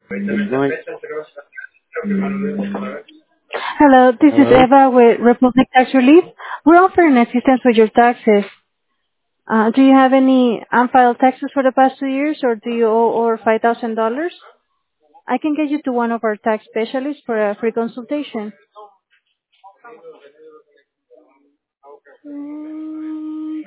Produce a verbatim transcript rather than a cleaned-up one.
Illinois. Hello, this is Hello? Eva with Republic Tax Relief. We're offering assistance with your taxes. Uh, do you have any unfiled taxes for the past two years, or do you owe over five thousand dollars? I can get you to one of our tax specialists for a free consultation. Mm,